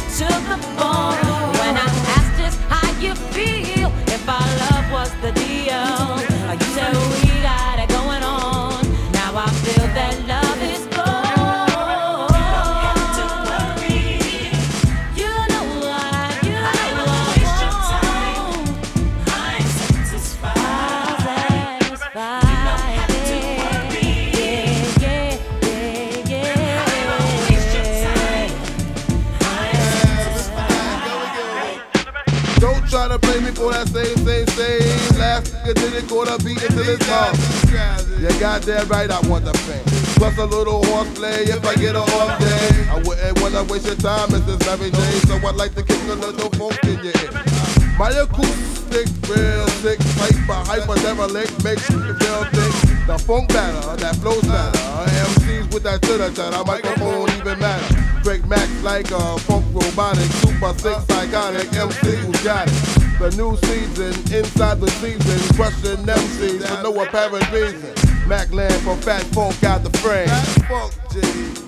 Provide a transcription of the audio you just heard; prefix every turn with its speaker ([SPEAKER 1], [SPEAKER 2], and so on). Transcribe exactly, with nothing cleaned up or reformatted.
[SPEAKER 1] to the bone. When I asked just how you feel, if our love was the deal, you said we got it going on. Now I feel that love is gone.
[SPEAKER 2] Don't try to blame me for that same, same, same. Last nigga did it, caught a beat into this mouth. Yeah, goddamn right, I want the fame. Plus a little horseplay if I get a off day. I wouldn't wanna waste your time, it's this very day. So I'd like to kick a little funk in your ear. My acoustic, real sick, hyper, hyper derelict, makes you feel thick. The funk batter, that flows better. M Cs with that chitter chatter, microphone even matter. Break Max like a funk robotic, super sick, psychotic, M C who got it. The new season, inside the season, crushing M Cs for no apparent reason. Mac land from Fat Funk out the frame. Fat Funk, G.